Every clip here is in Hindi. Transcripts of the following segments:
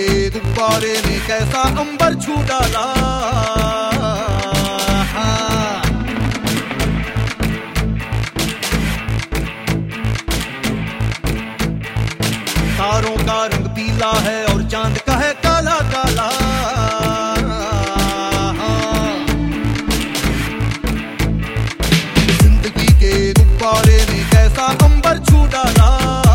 के गुब्बारे में कैसा अंबर छू डाला। तारों का रंग पीला है और चांद का है काला काला। जिंदगी के गुब्बारे में कैसा अंबर छू डाला।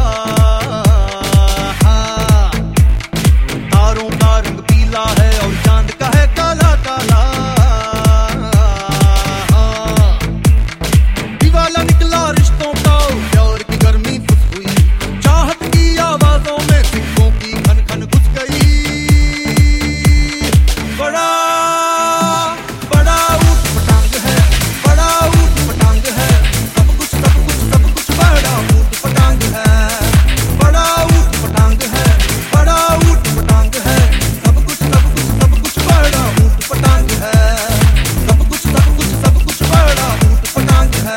तारों का रंग पीला है और चांद का है काला काला। दीवाला निकला रिश्तों का, प्यार की गर्मी फुस हुई, चाहत की आवाजों में सिक्कों की खन खन घुस गई। बड़ा बड़ा ऊट पटांग है, बड़ा ऊट पटांग है, सब कुछ बड़ा ऊट पटांग है। बड़ा ऊट पटांग है, बड़ा ऊट पटांग है, सब कुछ बड़ा ऊट पटांग है। सब कुछ बड़ा ऊट पटांग है।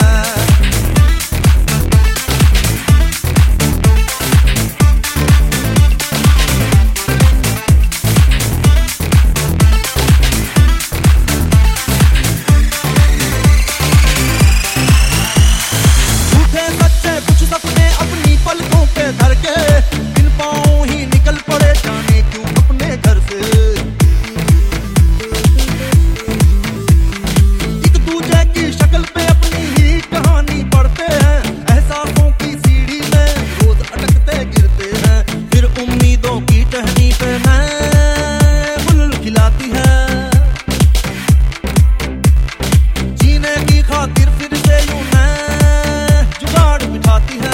झूठे सच्चे कुछ सपने अपनी पलकों पे धर के, इन पाँव ही निकल पड़े जाने क्यों अपने घर से। एक दूजे की शक्ल पे अपनी ही कहानी पढ़ते हैं, एहसासों की सीढ़ी में रोज अटकते गिरते हैं। फिर उम्मीदों की टहनी पे नए फूल खिलाती है, जीने की खातिर फिर से यूं नए जुगाड़ बिठाती है।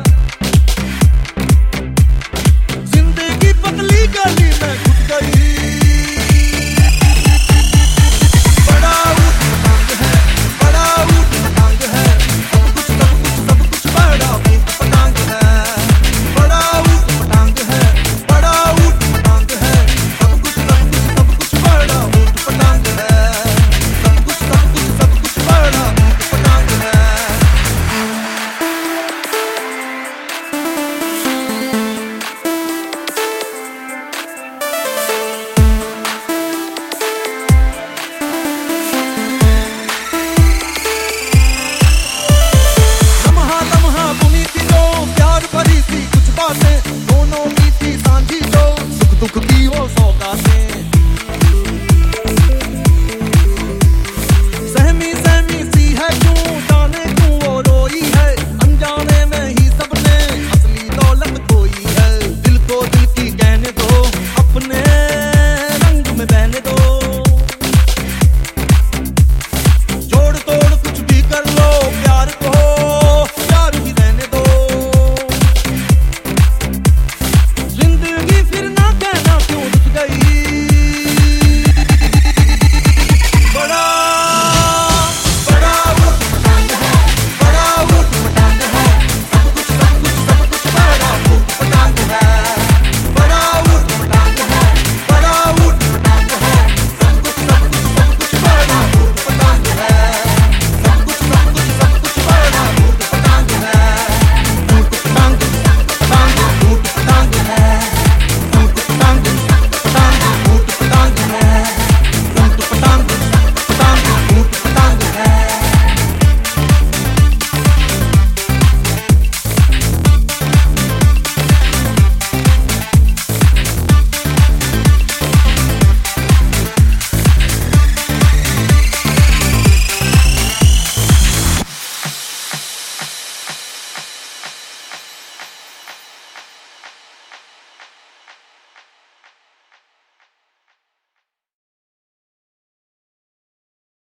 जिंदगी पतली गली में घुस गई। बड़ा ऊट पटांग है, बड़ा ऊट पटांग है, सब कुछ बड़ा ऊट पटांग है। बड़ा ऊट पटांग है, बड़ा ऊट पटांग है, सब कुछ बड़ा ऊट पटांग है। सब कुछ बड़ा ऊट पटांग है। लम्हा लम्हा बुनी थी जो प्यार भरी थी कुछ बातें, दोनों की थी सांझी जो सुख दुख की वो सौगातें।